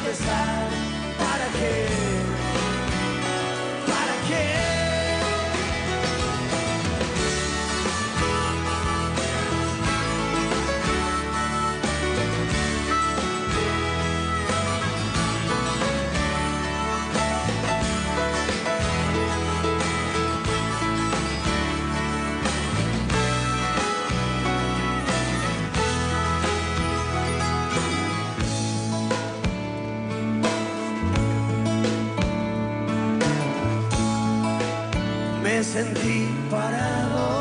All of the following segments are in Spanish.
empezar. ¿Para qué? ¿Para qué? Me sentí parado.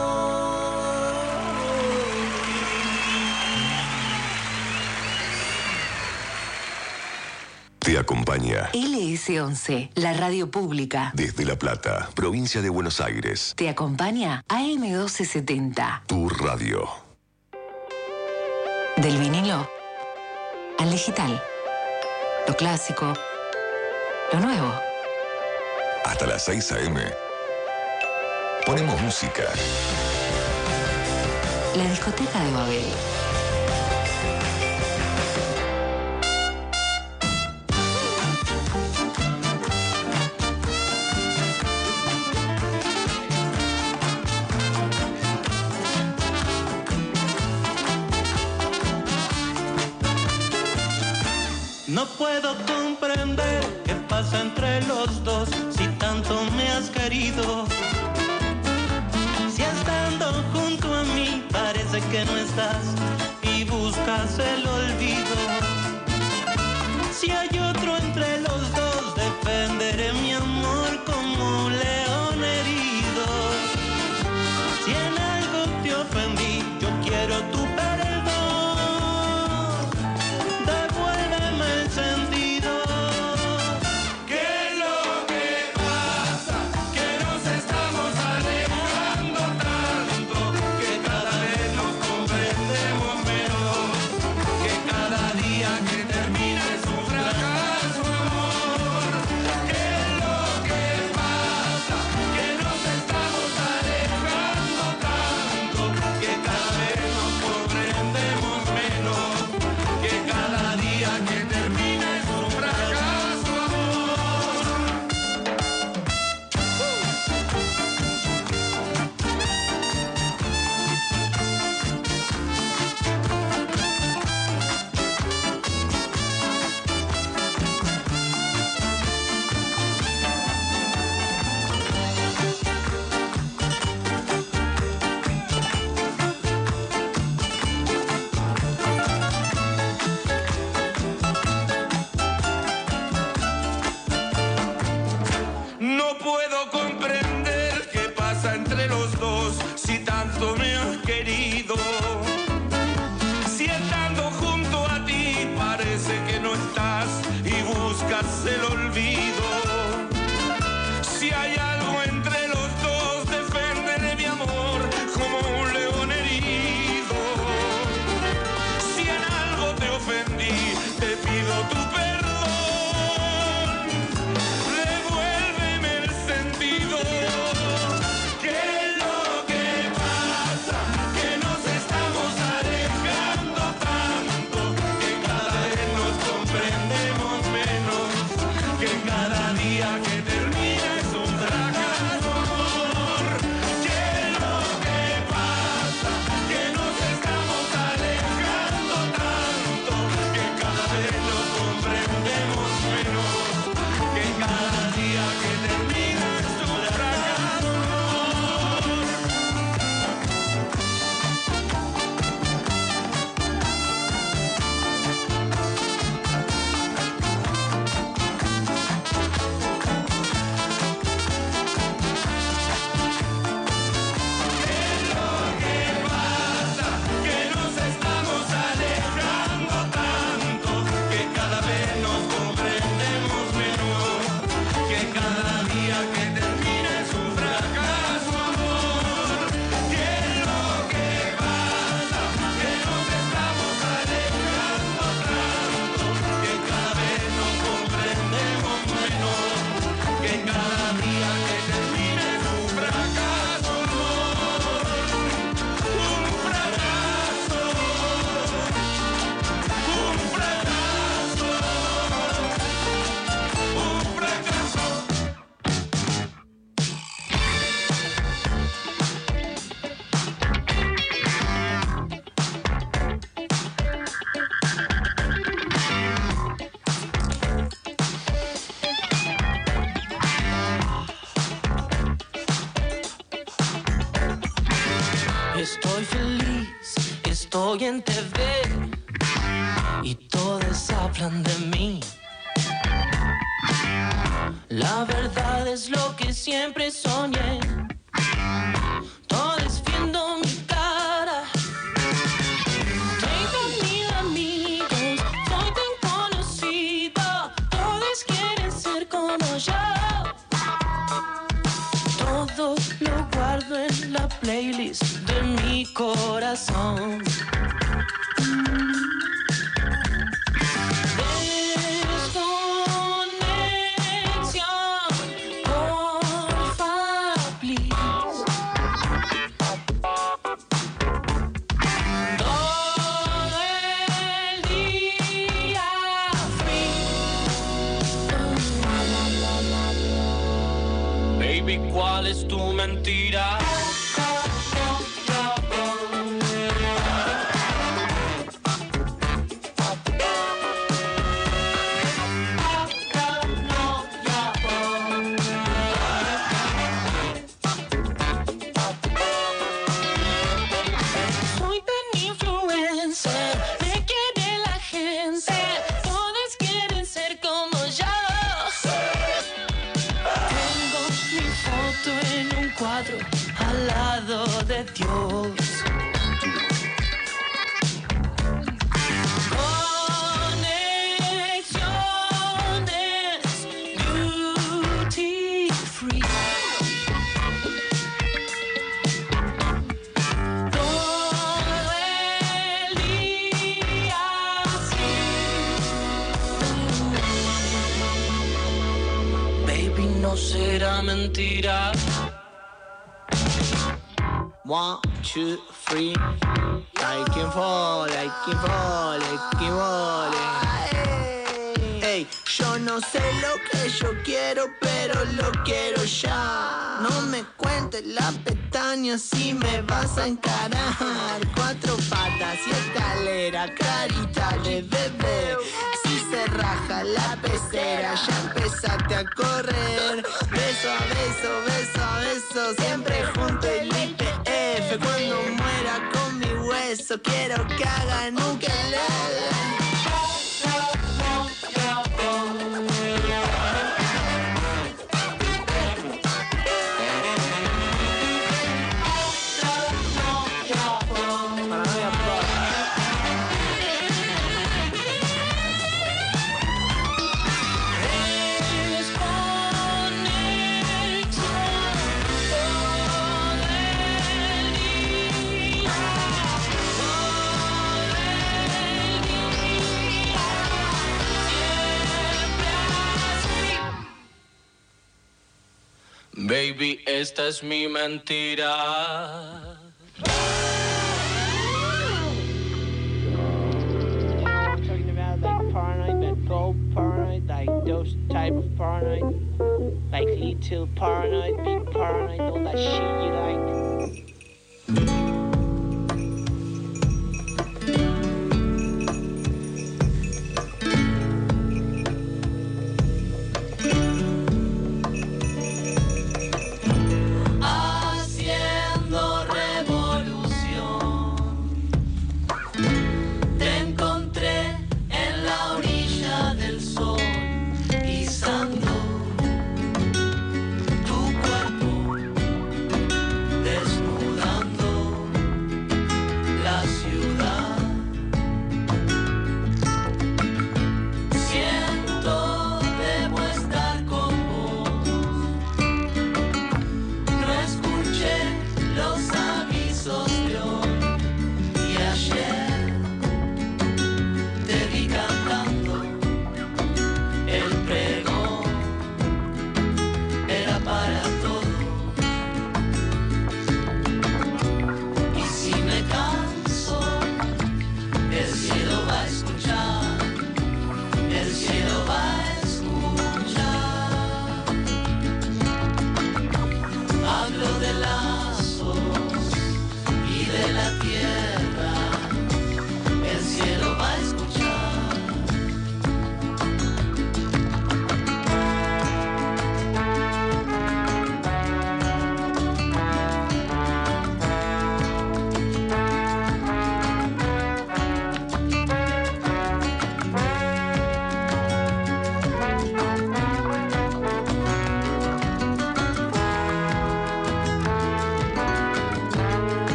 Te acompaña LS11, la radio pública. desde La Plata, provincia de Buenos Aires. Te acompaña AM1270. Tu radio. Del vinilo al digital. Lo clásico, lo nuevo. Hasta las 6 a.m. Ponemos música. La discoteca de Babel. No puedo comprender qué pasa entre los dos, si tanto me has querido. Si estando junto a mí parece que no estás y buscas el olvido. Si hay otro entre los dos, defenderé mi amor como un león herido. Si en algo te ofendí, yo quiero tu perdón. Devuélveme el sentido. ¿Qué es lo que pasa? Que nos estamos alejando tanto, que cada vez nos comprendemos menos. Estoy feliz, estoy en TV y todos hablan de mí. La verdad es lo que siempre soñé. Todos viendo mi cara. 30,000 amigos, soy tan conocido. Todos quieren ser como yo. Todo lo guardo en la playlist de mi corazón. ¿Cuál es tu mentira? Soy tan influencer, me quiere la gente, todos quieren ser como yo. En un cuadro al lado de Dios. Conexiones duty free. Todo el día así. Baby, no será mentira. 1, 2, 3. Like him fall, like him fall, like him fall. Hey, yo no sé lo que yo quiero, pero lo quiero ya. No me cuentes la pestaña si me vas a encarar. 4 patas y escalera, carita de bebé. Si se raja la pecera, ya empezaste a correr. Beso a beso, beso a beso, siempre junto el IPF. Cuando muera con mi hueso, quiero que hagan un ukelele. Baby, esta es mi mentira. Talking about like paranoid, but gold paranoid, like those type of paranoid, like little paranoid, big paranoid, all that shit you like. Tu cuerpo desnudo.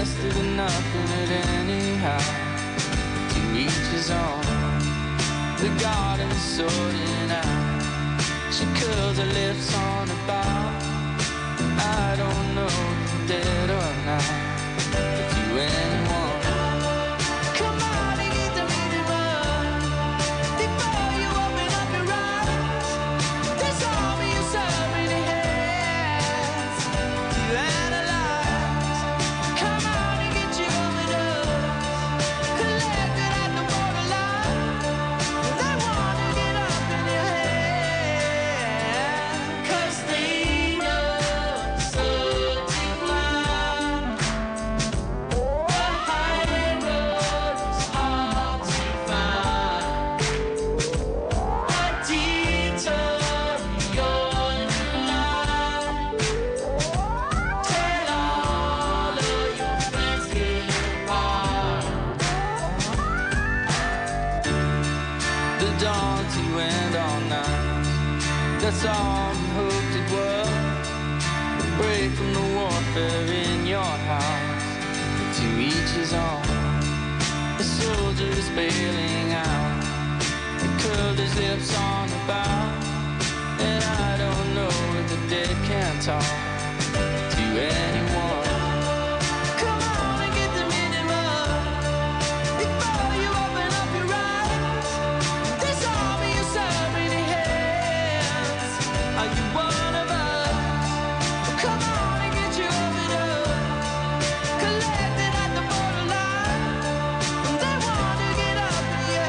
interested in nothing at anyhow. To each his own. The garden's sorting out. She curls her lips on a bow. I don't know if you're dead or not. But to anyone, come on and get the meeting run before you open up your eyes. There's all me you so many hands to analyze. Come on and get your overdose collected at the borderline. They want to get up in your head 'cause they know so to climb. The high road is hard to find. A detour your new life. Tell all of your friends goodbye. The dawn to end all night. That's all we hoped it was. A break from the warfare in your house. To each his own. The soldier is bailing out. He curled his lips on the bow. And I don't know if the dead can talk to anyone. Come on and get the minimum before you open up your eyes. There's all me you so many hands. Are you one of us? Come on and get your overdose collected at the borderline. They want to get up in your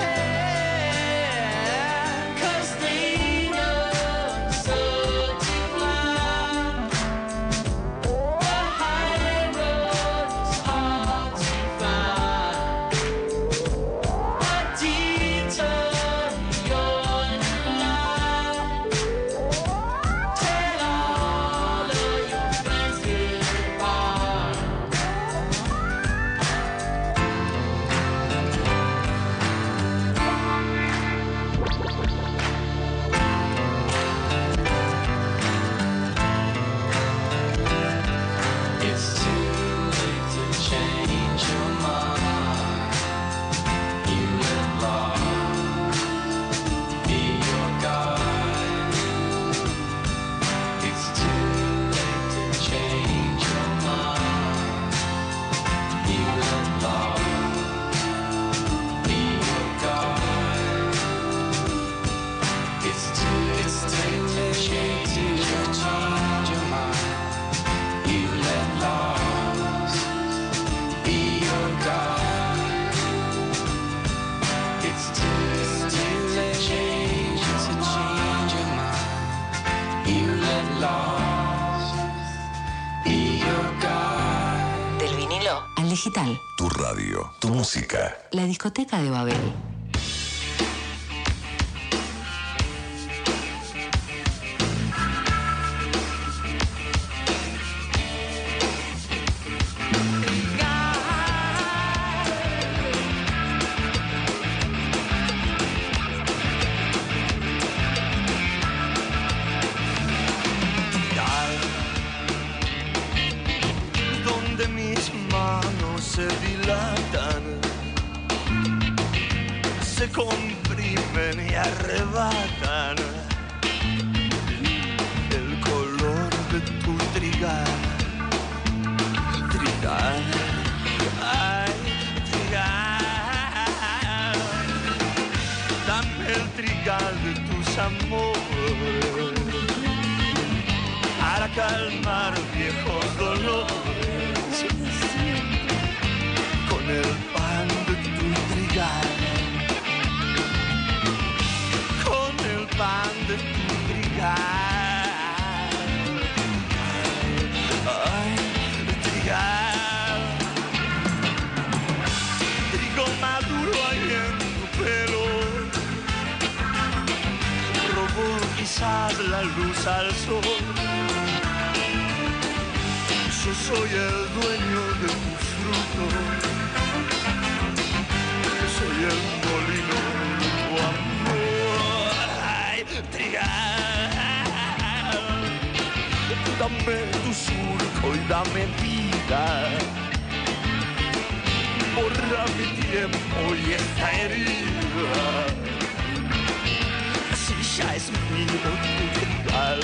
head 'cause they know so to climb. The high road is hard to find. A detour your new life. Tell all of your friends goodbye. It's too late to change your mind. You let love be your guide. It's too late to change your mind. You let love be your guide. It's too late to change your mind. You let loss be your guide. It's too late to change your mind. You let loss be your guide. Del vinilo al digital. Tu radio, tu música. La discoteca de Babel. Donde mis manos se dilatan, se comprimen y arrebatan el color de tu trigal, trigal, ay, trigal. Dame el trigal de tus amores para calmar viejos dolores con el pan de tu trigal, con el pan de tu trigal. Ay, trigal, trigo maduro ahí en tu pelo, robó quizás la luz al sol. Yo soy el dueño de tu fruto, yo soy el molino de tu amor. Ay, trigal, dame tu surco y dame vida. mi tiempo y esta herida. Si ya es mío tu trigal,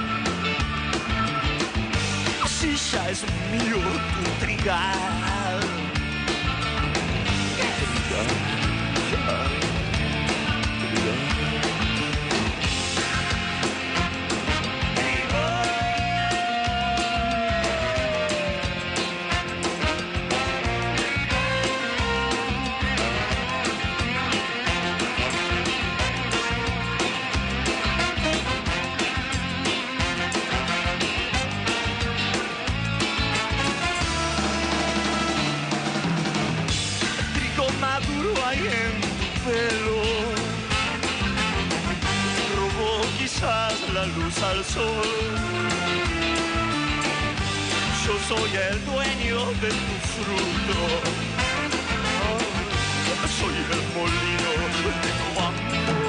si ya es mío tu trigal. La luz al sol. Yo soy el dueño de tu fruto. Soy el molino de tu amor.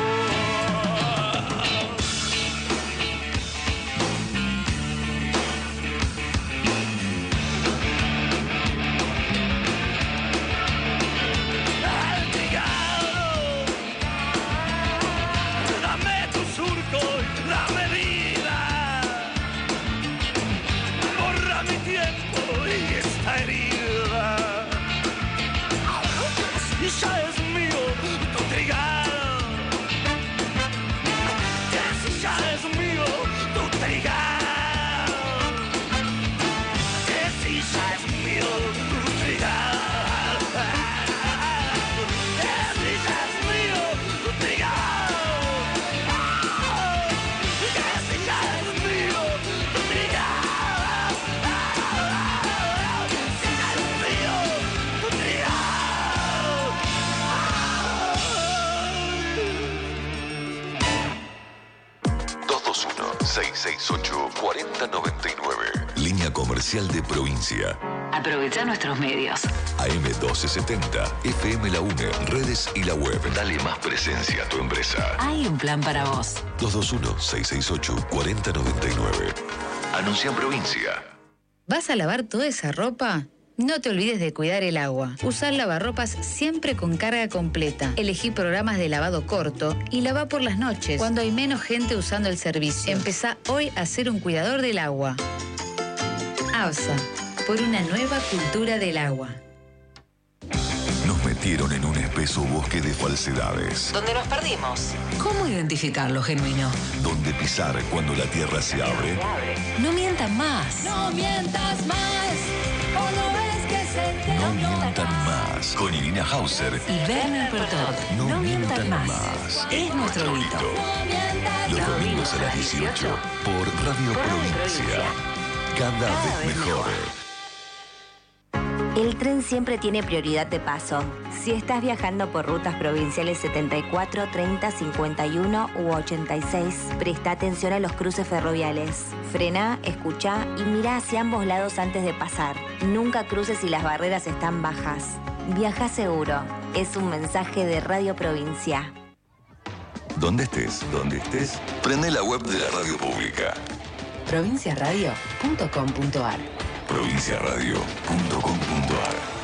Línea comercial de provincia. Aprovecha nuestros medios. AM 1270, FM La UNE, redes y la web. Dale más presencia a tu empresa. Hay un plan para vos. 221-668-4099. Anuncia en provincia. ¿Vas a lavar toda esa ropa? No te olvides de cuidar el agua. Usar lavarropas siempre con carga completa. Elegí programas de lavado corto y lava por las noches, cuando hay menos gente usando el servicio. Empezá hoy a ser un cuidador del agua. ABSA, por una nueva cultura del agua. Nos metieron en un espeso bosque de falsedades. Donde nos perdimos. ¿Cómo identificar lo genuino? Donde pisar cuando la tierra se abre. No mientan más. No mientas más. ¿O no ves que se te No mientan más. Con Irina Hauser y Werner Pertot. No mientan más. Es nuestro grito. No mientas. Los domingos a las 18 por Radio Provincia. Cada vez mejor. El tren siempre tiene prioridad de paso. Si estás viajando por rutas provinciales 74, 30, 51 u 86, presta atención a los cruces ferroviales. Frena, escucha y mira hacia ambos lados antes de pasar. Nunca cruces si las barreras están bajas. Viaja seguro. Es un mensaje de Radio Provincia. Donde estés, prende la web de la radio pública. Provinciaradio.com.ar. Provinciaradio.com.ar.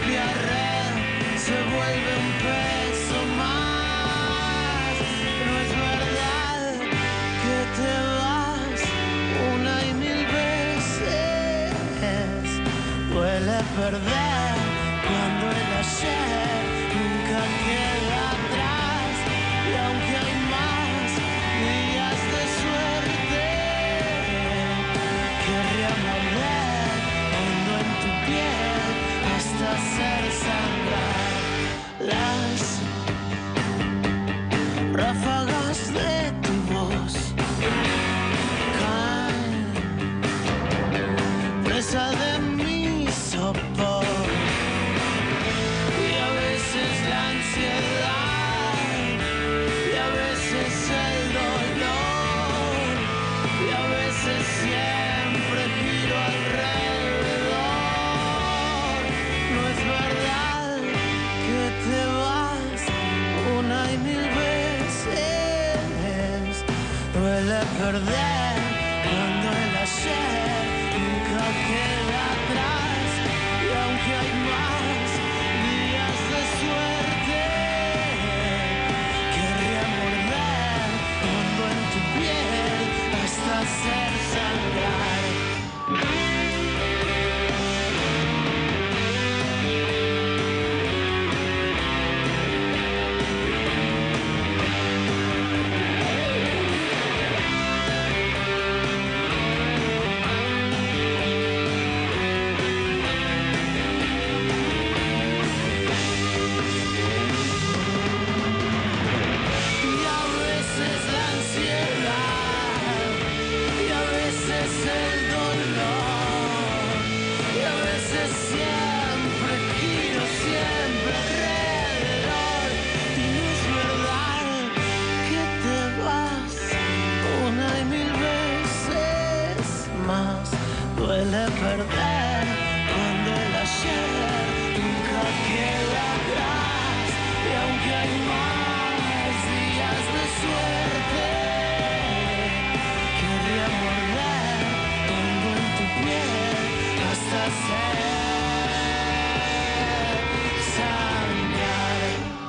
propia red se vuelve un peso más. No es verdad que te vas una y mil veces. Duele perder cuando el ayer nunca queda atrás. Y aunque hay más días de suerte, querría morder hondo en tu piel hasta hacer sangrar las ráfagas de tu voz. Caen presa de mi sopor. Y a veces la ansiedad, y a veces el dolor, y a veces siempre giro alrededor. No es verdad que te vas una y mil veces. Duele perder cuando el ayer nunca queda atrás. Y aunque hay más días de suerte, querría morder hondo en tu piel hasta hacer sangrar. Y a veces la ansiedad, y a veces el dolor, y a veces siempre giro, siempre alrededor. Y no es verdad que te vas una y mil veces más. Duele perder cuando el ayer nunca queda atrás. Y aunque hay más días de suerte, querría morder hondo en tu piel hasta hacer sangrar.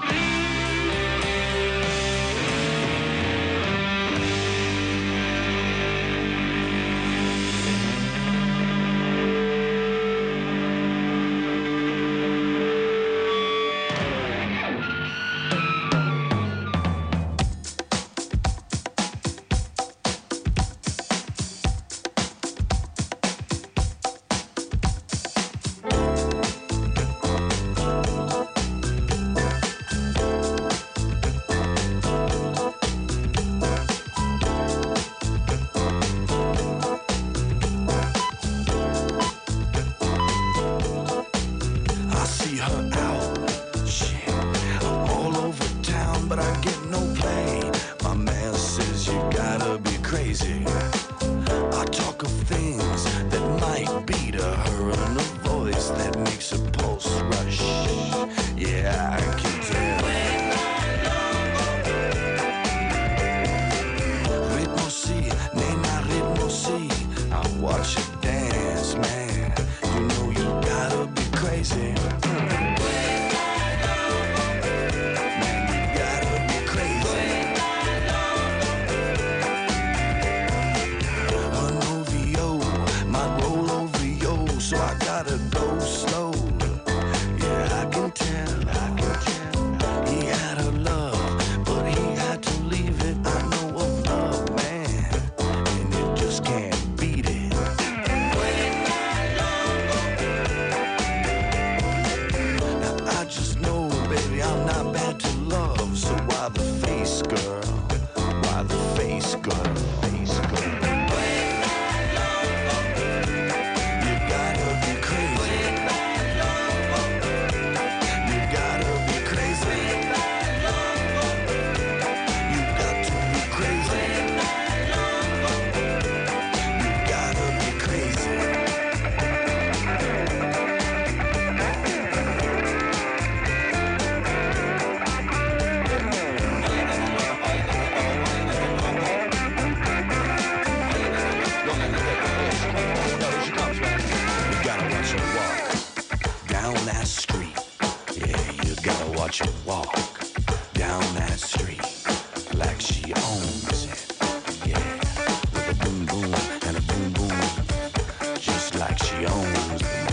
I see her out, shit, all over town, but I get no play. My man says you gotta be crazy. I talk of things that might be to her in a voice that makes her pulse rush. Yeah, I can tell. Ritmo si, nena, ritmo si. I watch you dance, man. You know you gotta be crazy. Man, you gotta be crazy. An OVO might roll over yo, so I gotta go slow. Yeah, I can tell. He had a love, but he had to leave it. I know of love, man, and it just can't beat it. Now I just know, baby, I'm not bad to love. So why the face, girl? Why the face, girl? You gotta be crazy. walk down that street like she owns it. Yeah, with a boom boom and a boom boom, just like she owns it.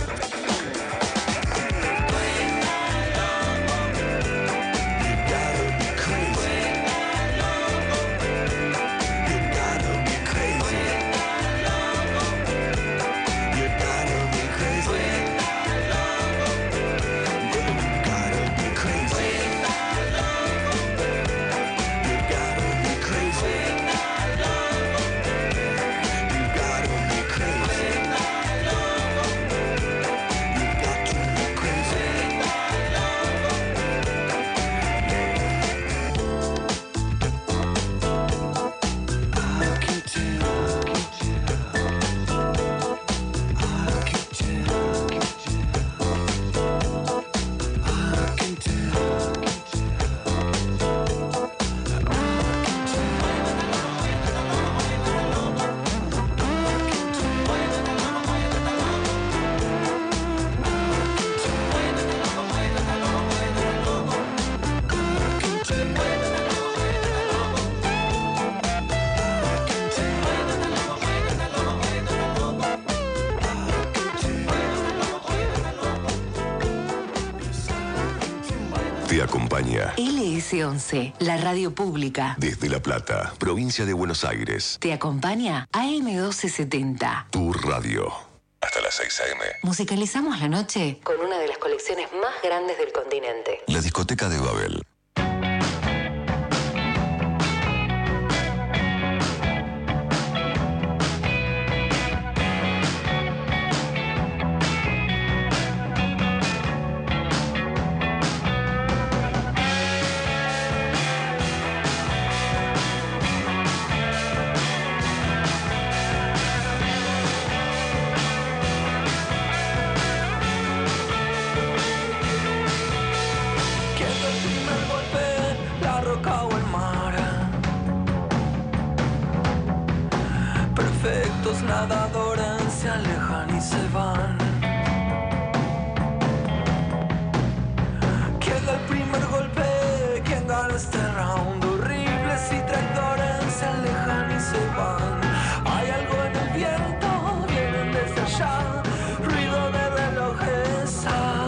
Te acompaña LS11, la radio pública. desde La Plata, provincia de Buenos Aires. Te acompaña AM1270. Tu radio. Hasta las 6 a.m. Musicalizamos la noche con una de las colecciones más grandes del continente. La discoteca de Babel. Perfectos nadadores se alejan y se van. Queda el primer golpe, quien gana este round. Horribles y traidores se alejan y se van. Hay algo en el viento, vienen desde allá. Ruido de relojes,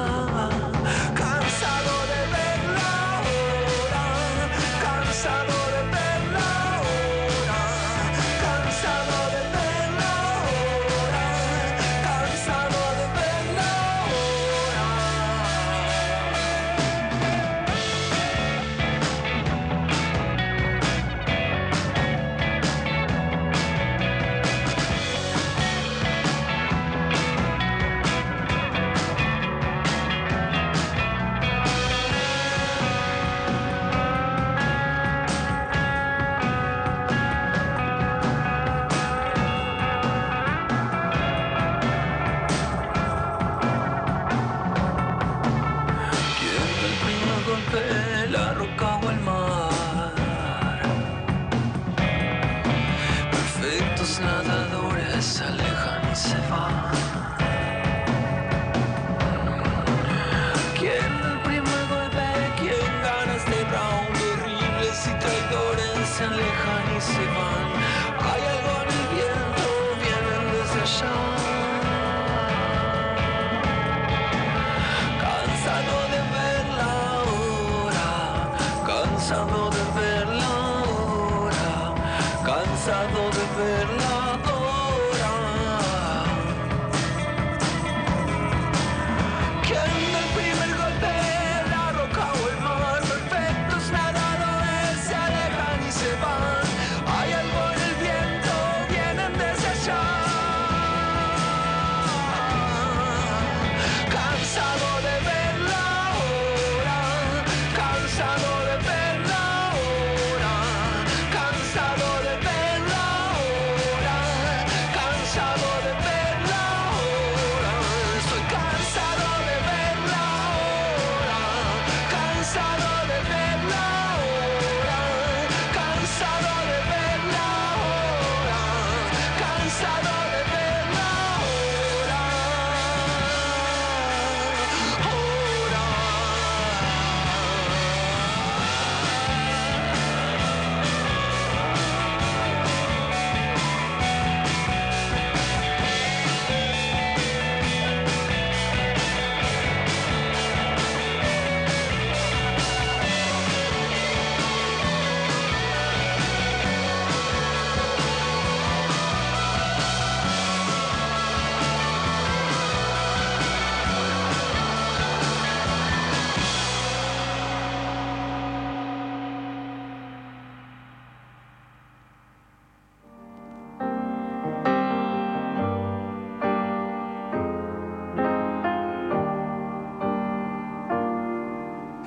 cansado de ver la hora, cansado de ver la hora, cansado de ver la hora, cansado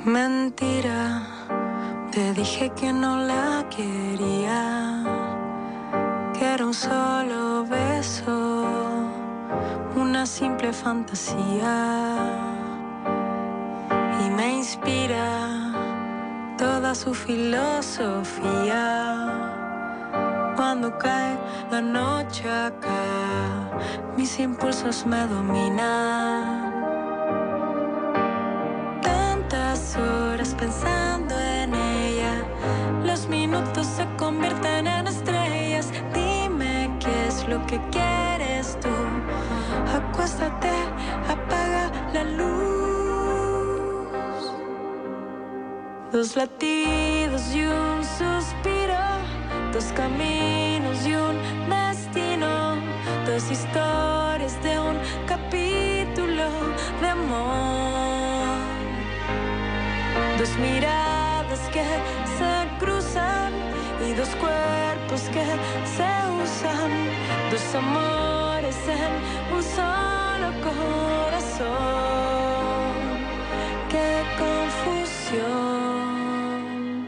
Mentira, te dije que no la quería, que era un solo beso, una simple fantasía. Y me inspira toda su filosofía. Cuando cae la noche acá, mis impulsos me dominan. Tantas horas pensando en ella, los minutos se convierten en estrellas. Dime qué es lo que quieres tú. Acuéstate, apaga la luz. Dos latidos y un suspiro, dos caminos y un destino, dos historias de un capítulo de amor. Dos miradas que se cruzan y dos cuerpos que se usan, dos amores en un solo corazón. ¡Qué confusión!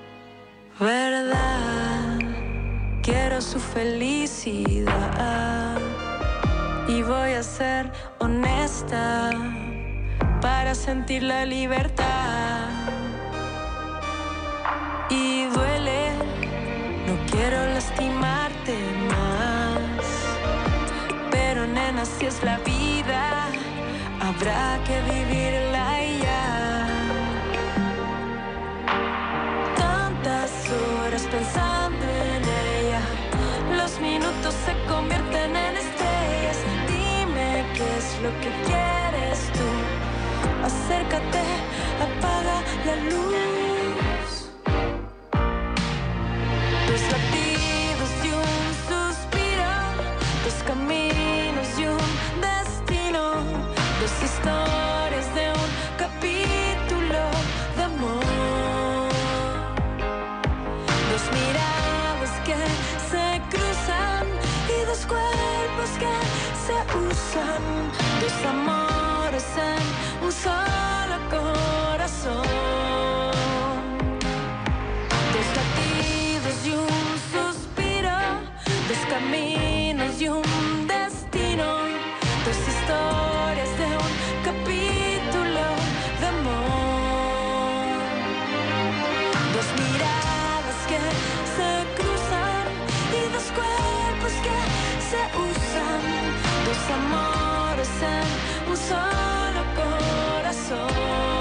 ¿Verdad? Quiero su felicidad y voy a ser honesta para sentir la libertad. Y duele, no quiero lastimarte más, pero nena, si es la vida, habrá que vivirla y ya. Tantas horas pensando en ella, los minutos se convierten en estrellas. Dime qué es lo que quieres tú. Acércate, apaga la luz. Dos latidos y un suspiro, dos caminos y un destino, dos historias de un capítulo de amor. Dos miradas que se cruzan y dos cuerpos que se usan, dos amores en un solo corazón. Dos latidos y un suspiro, dos caminos y un destino, dos historias de un capítulo de amor. Dos miradas que se cruzan y dos cuerpos que se usan, dos amores en un solo corazón.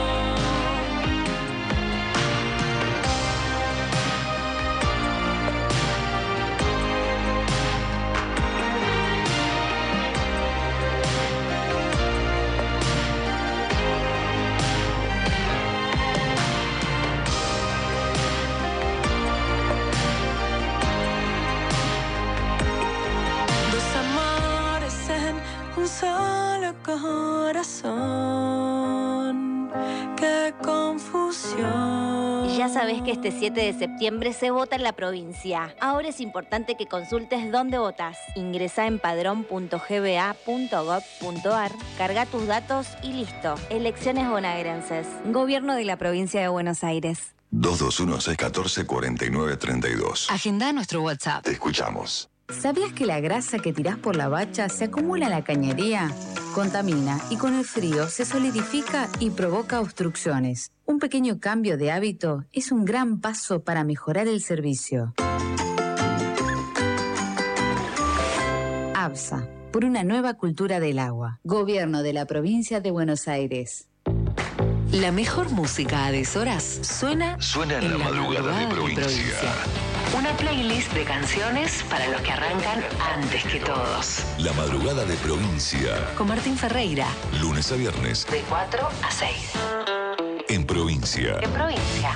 Un solo corazón, qué confusión. Ya sabes que este 7 de septiembre se vota en la provincia. Ahora es importante que consultes dónde votás. Ingresá en padrón.gba.gov.ar, carga tus datos y listo. Elecciones bonaerenses. Gobierno de la Provincia de Buenos Aires. 221-614-4932. Agenda nuestro WhatsApp. Te escuchamos. ¿Sabías que la grasa que tirás por la bacha se acumula en la cañería? Contamina y con el frío se solidifica y provoca obstrucciones. Un pequeño cambio de hábito es un gran paso para mejorar el servicio. ABSA, por una nueva cultura del agua. Gobierno de la Provincia de Buenos Aires. La mejor música a deshoras suena en la madrugada de provincia. Una playlist de canciones para los que arrancan antes que todos. La madrugada de provincia. Con Martín Ferreira. Lunes a viernes. De 4 a 6. En provincia. En provincia.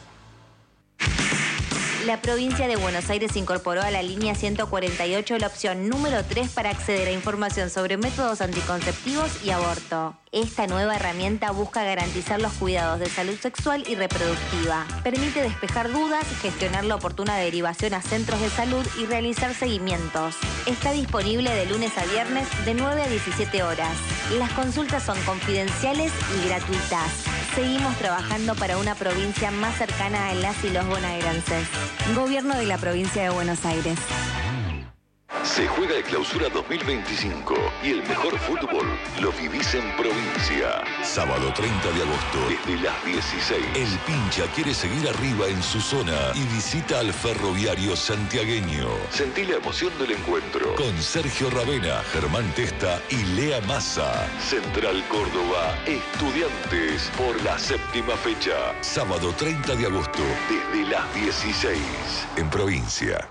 La provincia de Buenos Aires incorporó a la línea 148 la opción número 3 para acceder a información sobre métodos anticonceptivos y aborto. Esta nueva herramienta busca garantizar los cuidados de salud sexual y reproductiva. Permite despejar dudas, gestionar la oportuna derivación a centros de salud y realizar seguimientos. Está disponible de lunes a viernes de 9 a 17 horas. Las consultas son confidenciales y gratuitas. Seguimos trabajando para una provincia más cercana a las y los bonaerenses. Gobierno de la provincia de Buenos Aires. Se juega el Clausura 2025 y el mejor fútbol lo vivís en provincia. Sábado 30 de agosto, desde las 16. El Pincha quiere seguir arriba en su zona y visita al Ferroviario Santiagueño. Sentí la emoción del encuentro con Sergio Ravena, Germán Testa y Lea Massa. Central Córdoba, Estudiantes por la 7ª fecha. Sábado 30 de agosto, desde las 16. En provincia.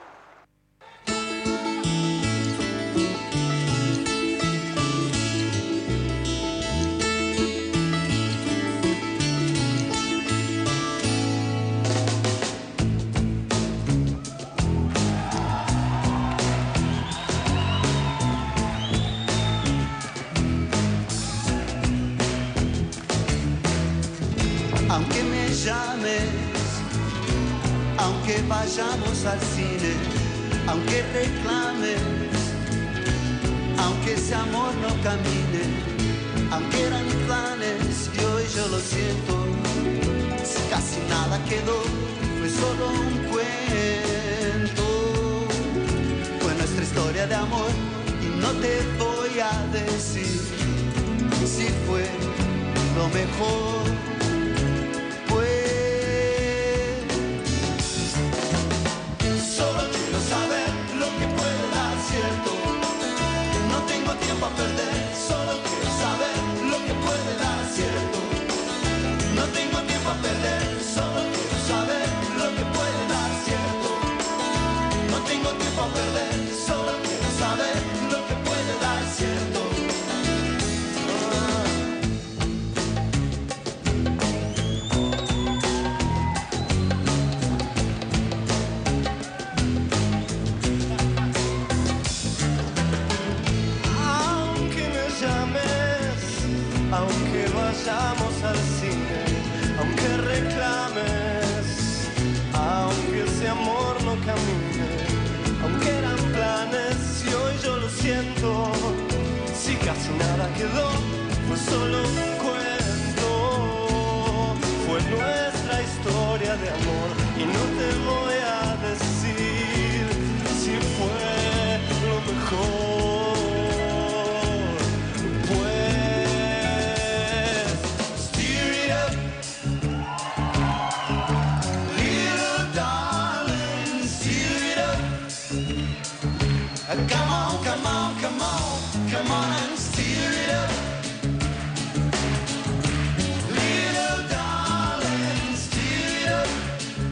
Aunque me llames, aunque vayamos al cine, aunque reclames, aunque ese amor no camine, aunque eran planes y hoy yo lo siento, si casi nada quedó, fue solo un cuento, fue nuestra historia de amor y no te voy a decir si fue lo mejor. A perder, solo quiero saber lo que puede dar cierto. No tengo tiempo a perder, solo quiero saber lo que puede dar cierto. No tengo tiempo a perder, solo quiero saber lo que puede dar cierto. Aunque vayamos al cine, aunque reclames, aunque ese amor no camine, aunque eran planes y hoy yo lo siento, si casi nada quedó, fue solo un cuento, fue nuestra historia de amor y no te voy a decir si fue lo mejor. Come on, come on, come on, come on and steer it up. Little darling, steer it up.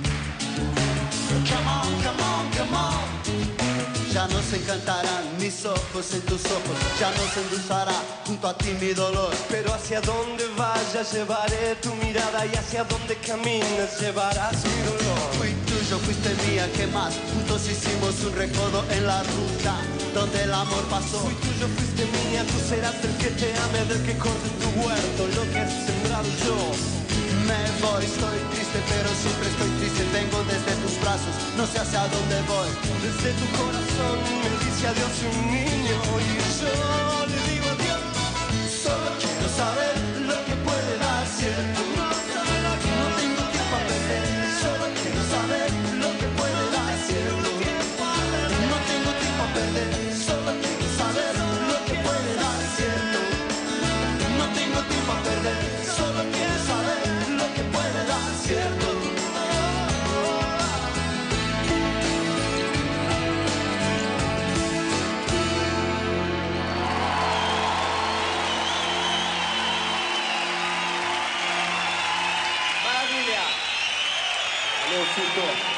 Come on, come on, come on. Ya nos encantarán mis ojos en tus ojos, ya nos endulzará junto a ti mi dolor. Pero hacia donde vayas llevaré tu mirada y hacia donde camines llevarás mi dolor. Fui tuyo, fuiste mía, ¿qué más? Juntos hicimos un recodo en la ruta donde el amor pasó. Fui tuyo, fuiste mía, tú serás el que te ame, del que corte tu huerto, lo que has sembrado yo. Me voy, estoy triste, pero siempre estoy triste. Vengo desde tus brazos, no sé hacia dónde voy. Desde tu corazón me dice adiós un niño y yo le digo adiós. Solo quiero saber lo que puede dar cierto. No tengo tiempo a perder, solo quiero saber lo que puede dar cierto. No tengo tiempo a perder, solo quiero saber lo que puede dar cierto. No tengo tiempo a perder, solo quiero saber lo que puede dar cierto. Maravilla. Aló, Fito.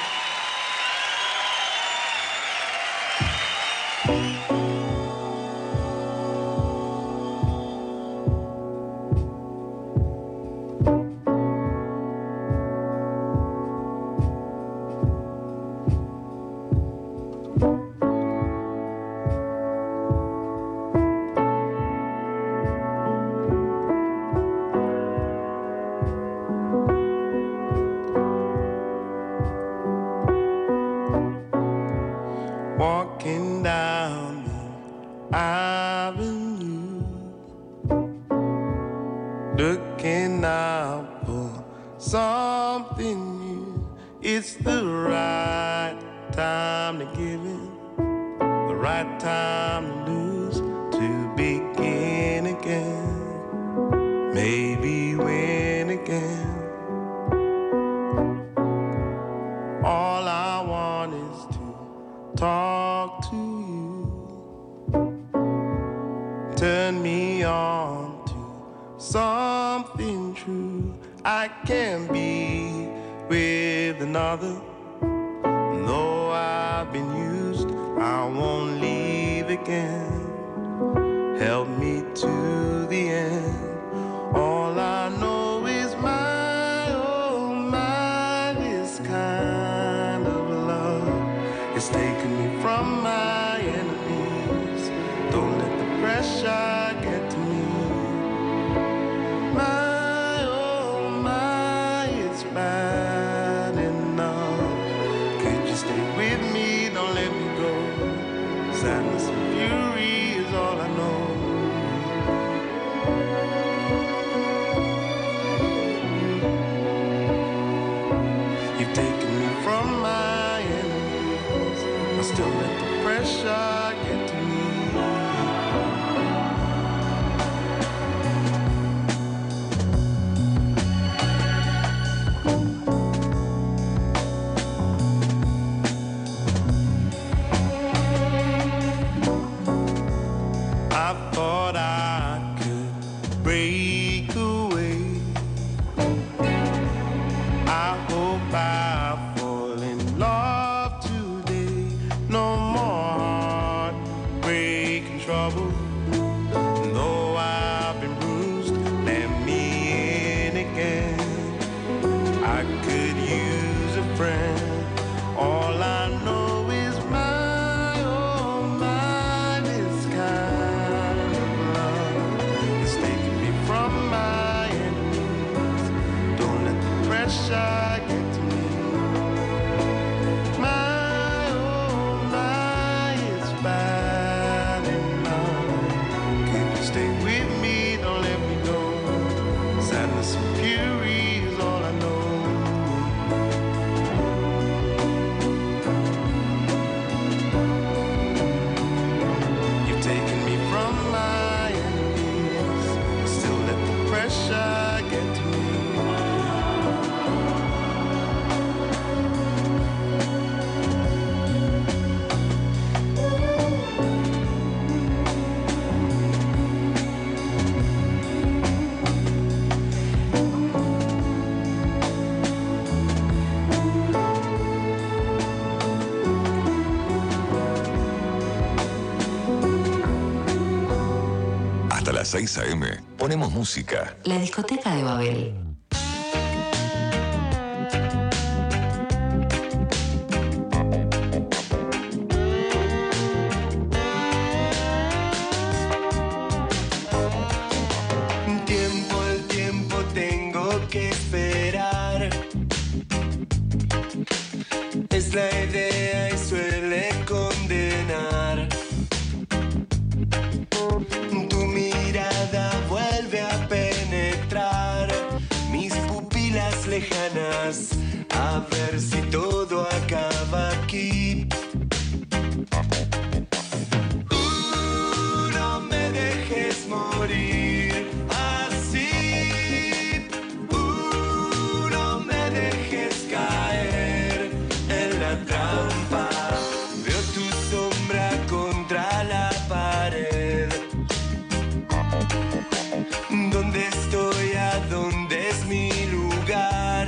Walking down the avenue, looking looking out for something new. It's the right time to give in, the right time to lose, to begin again, maybe win again. All I want is to talk to you, turn me on to something true. I can't be with another, though I've been used, I won't leave again. Help me to the end. All I know is my, oh my, this kind of love is taking me from my enemies. Don't let the pressure get to me. My, oh my, it's bad enough. Could you stay with me? Don't let me go. Sadness and fury is all I know. You've taken me from my enemies. I still let the pressure get to me. I thought I could break away. I hope I fall in love today. No more heartbreaking trouble. Though I've been bruised, let me in again. I could use a friend. All I know is my, oh my, this kind of love is taking me from my enemies. Don't let the pressure get to me. My, oh my, it's bad enough. Could you stay with me? Don't let me go. Sadness and fury is all I know. You've taken me from my enemies. Still let the pressure get to me. Hasta las 6 a.m. ponemos música. La discoteca de Babel. El tiempo tengo que esperar. Es la idea y suele condenar. Tu mirada vuelve a penetrar mis pupilas lejanas, a ver si todo acaba aquí. No me dejes morir así. No me dejes caer en la trampa. Veo tu sombra contra la pared. ¿Dónde estoy? ¿A dónde es mi lugar?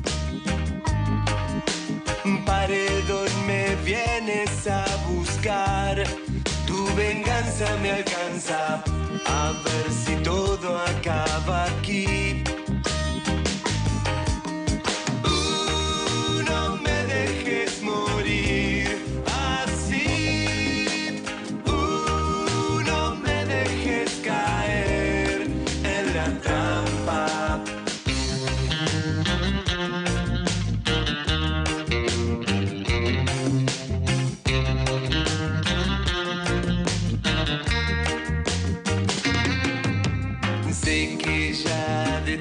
Paredón, me vienes a buscar. Tu venganza me alcanza, a ver si todo acaba aquí. No me dejes morir así. No me dejes caer en la trampa.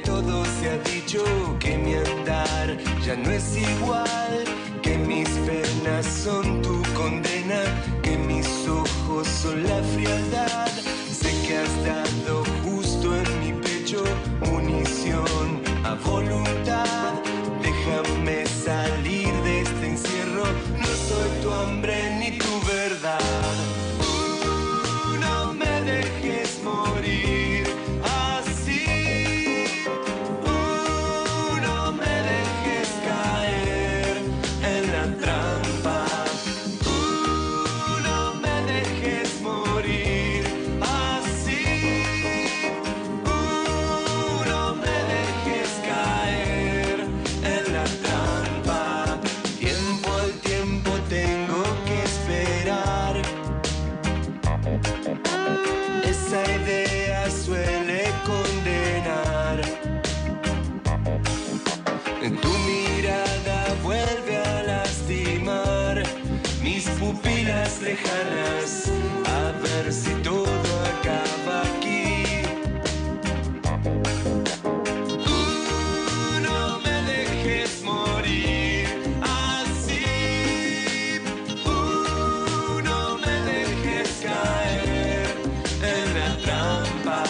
todo se ha dicho, que mi andar ya no es igual, que mis penas son tu condena, que mis ojos son la frialdad. Sé que has dado justo en mi pecho munición a voluntad. Déjame salir de este encierro, no soy tu hambre ni tu verdad. No me dejes morir así. No me dejes caer en la trampa. No me dejes morir así. No me dejes caer en la trampa. Tiempo al tiempo tengo que esperar. Esa idea suele condenar. Tu mirada vuelve a lastimar mis pupilas lejanas. A ver si todo acaba aquí. No me dejes morir así. No me dejes caer en la trampa.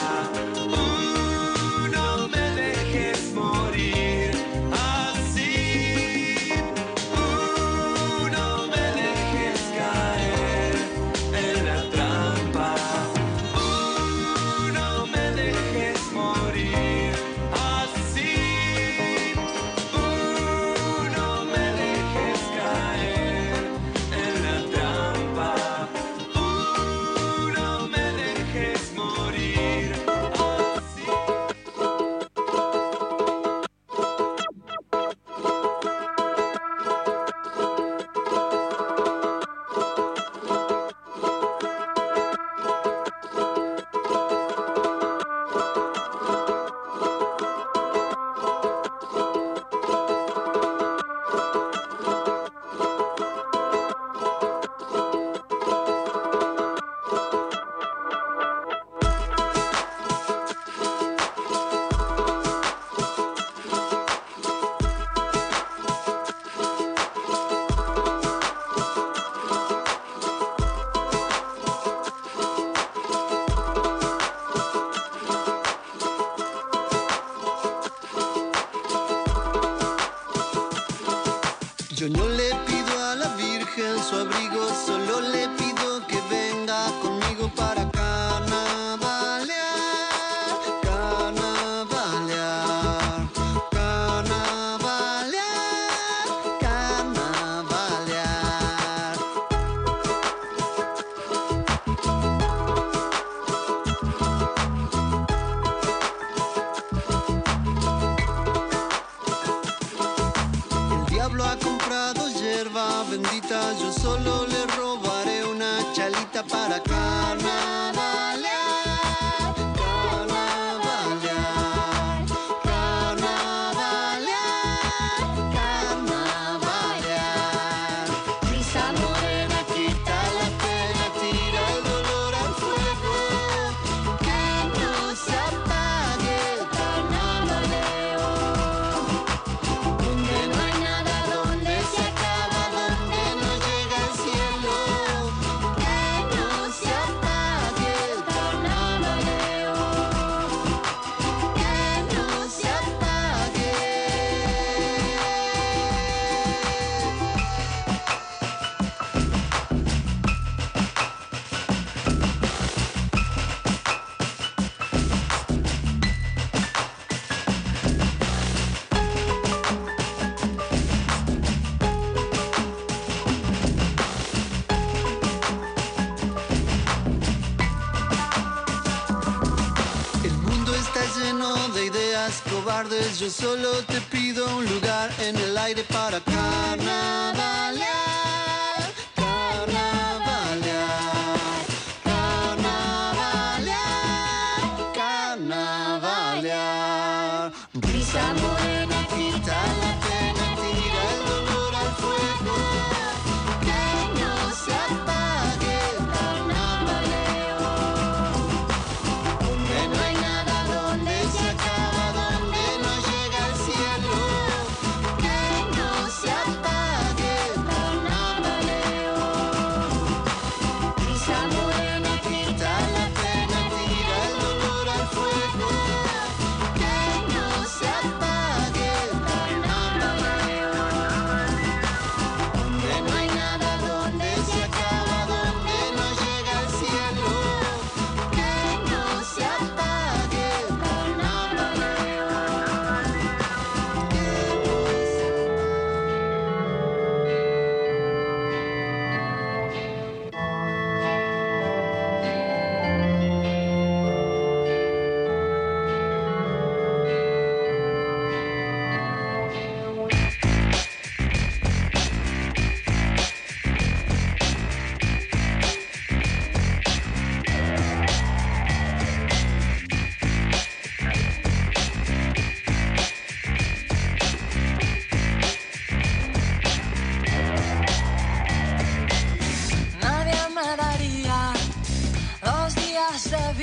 No me dejes morir así. No me dejes caer en la trampa. No me dejes morir así. No me dejes caer en la trampa. No me dejes morir así. Yo no le pido a la Virgen su abrigo, solo le pido que venga conmigo para carnavalear, carnavalear, carnavalear, carnavalear. El diablo ha comprado hierba bendita, yo solo le robaré una chalita para carnavalear, carnavalear, carnavalear, carnavalear. Brisa morena quita la pena, tira el dolor al fuego, que no se apague el carnavaleo. Donde no hay nada, donde se acaba, donde no llega el cielo, que no se apague el carnavaleo, que no se apague. El mundo está lleno de ideas cobardes, yo solo te pido un lugar en el aire para carnavalear, carnavalear, carnavalear, carnavalear. Brisa morena quita la pena, tira el dolor al fuego, que no se apague el carnavaleo. Donde no hay nada, donde se acaba, donde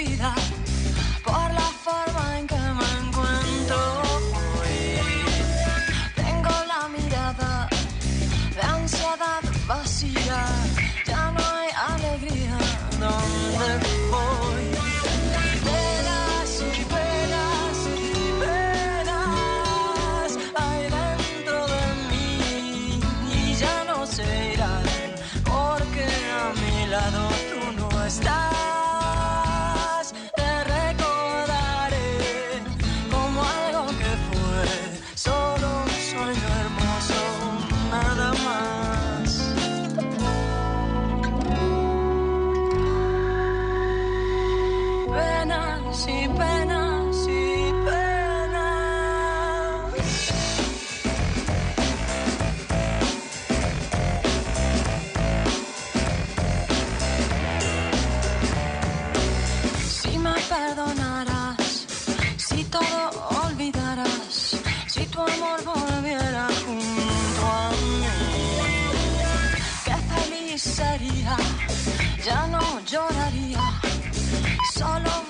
vida por la forma en que me encuentro hoy. Tengo la mirada de ansiedad vacía, ya no hay alegría donde voy. Penas y penas y penas hay dentro de mí y ya no se irán porque a mi lado tú no estás. Te recordaré como algo que fue solo un sueño hermoso, nada más. Penas y penas y penas. Si me perdonarás, si todo olvidarás, si tu amor volviera junto a mí, qué feliz sería, ya no lloraría, solo